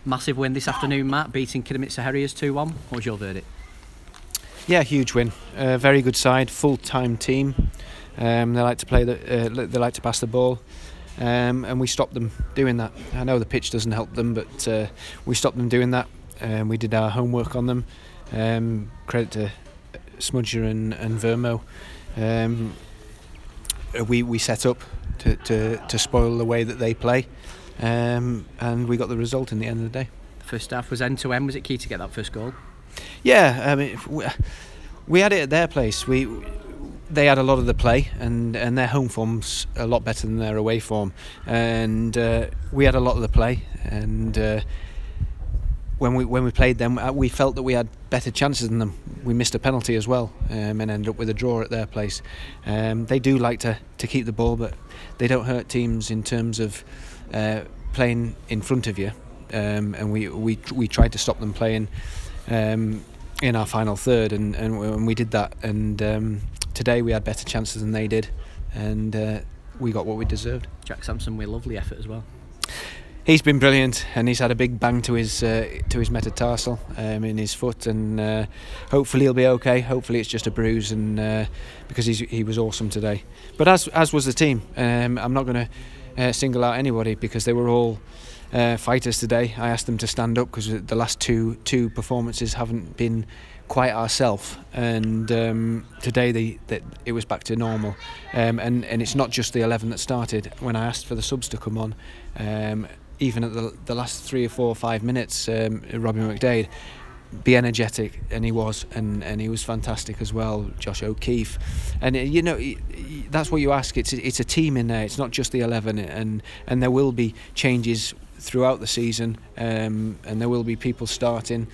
Massive win this afternoon, Matt, beating Kidderminster Harriers 2-1. What was your verdict? Yeah, huge win. Very good side, full-time team. They like to play. They like to pass the ball, and we stopped them doing that. I know the pitch doesn't help them, but we stopped them doing that. We did our homework on them. Credit to Smudger and Vermo. We set up to spoil the way that they play, and we got the result in the end of the day. The first half was end to end. Was it key to get that first goal? Yeah, I mean, we had it at their place. They had a lot of the play, and their home form's a lot better than their away form, and we had a lot of the play. And when we played them, we felt that we had better chances than them. We missed a penalty as well, and ended up with a draw at their place. They do like to keep the ball, but they don't hurt teams in terms of playing in front of you. And we tried to stop them playing in our final third, and we did that. And today we had better chances than they did, and we got what we deserved. Jack Sampson with a lovely effort as well. He's been brilliant, and he's had a big bang to his metatarsal in his foot, and hopefully he'll be okay. Hopefully it's just a bruise, and because he was awesome today. But as was the team. I'm not going to single out anybody because they were all fighters today. I asked them to stand up because the last two performances haven't been quite ourselves, and today it was back to normal. And it's not just the 11 that started. When I asked for the subs to come on, even at the last 3 or 4 or 5 minutes, Robbie McDade, be energetic, and he was, and he was fantastic as well. Josh O'Keefe, and that's what you ask. It's a team in there. It's not just the 11, and there will be changes throughout the season, and there will be people starting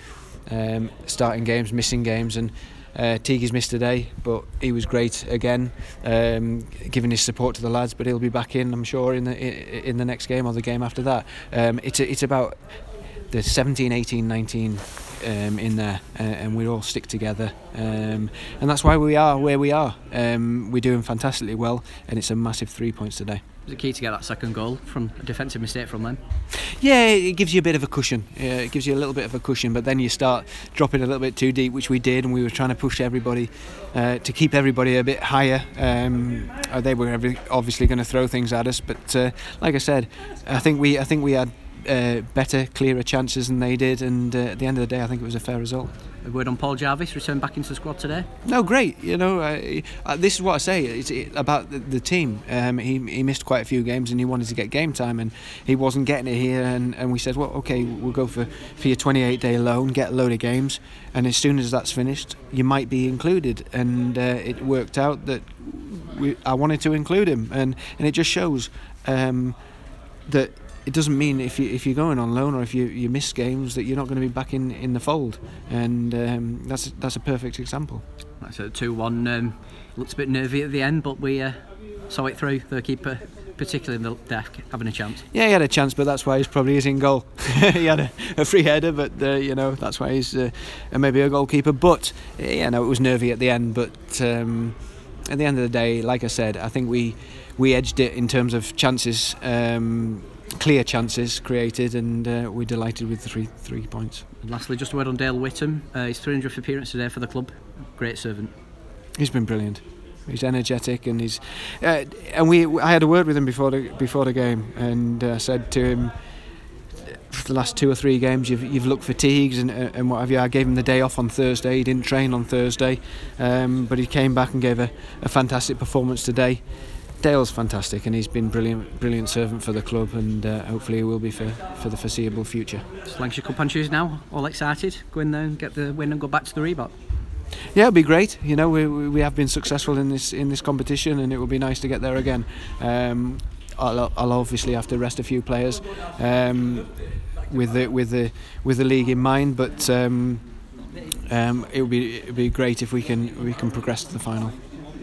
games, missing games, and Teague's missed today, but he was great again, giving his support to the lads. But he'll be back in, I'm sure, in the next game or the game after that. It's about the 17, 18, 19 in there, and we all stick together, and that's why we are where we are. We're doing fantastically well, and it's a massive 3 points today. Was it key to get that second goal from a defensive mistake from them? Yeah, it gives you a bit of a cushion. It gives you a little bit of a cushion, but then you start dropping a little bit too deep, which we did, and we were trying to push everybody to keep everybody a bit higher. They were obviously going to throw things at us, but like I said, I think we had better, clearer chances than they did, and at the end of the day, I think it was a fair result. A word on Paul Jarvis, returned back into the squad today? No, great. This is what I say. It's about the team. He missed quite a few games, and he wanted to get game time, and he wasn't getting it here. And we said, well, okay, we'll go for your 28-day loan, get a load of games, and as soon as that's finished, you might be included. And it worked out that I wanted to include him, and it just shows that. It doesn't mean if you're going on loan or if you miss games that you're not going to be back in the fold, and that's a perfect example. That's a 2-1. Looked a bit nervy at the end, but we saw it through. The keeper, particularly in the deck, having a chance. Yeah, he had a chance, but that's why he's probably in goal. He had a free header, but that's why he's maybe a goalkeeper. But it was nervy at the end. But at the end of the day, like I said, I think we edged it in terms of chances. Clear chances created, and we're delighted with the three points. And lastly, just a word on Dale Whittam. His 300th appearance today for the club. Great servant. He's been brilliant. He's energetic, and he's I had a word with him before the game, and I said to him, for the last 2 or 3 games you've looked fatigued and what have you. I gave him the day off on Thursday. He didn't train on Thursday, but he came back and gave a fantastic performance today. Dale's fantastic, and he's been brilliant servant for the club, and hopefully he will be for the foreseeable future. It's Lancashire Cup on Tuesday now, all excited, go in there and get the win and go back to the Reebok. Yeah, it'll be great. We have been successful in this competition, and it will be nice to get there again. I'll obviously have to rest a few players with the league in mind, but it'll be great if we can progress to the final.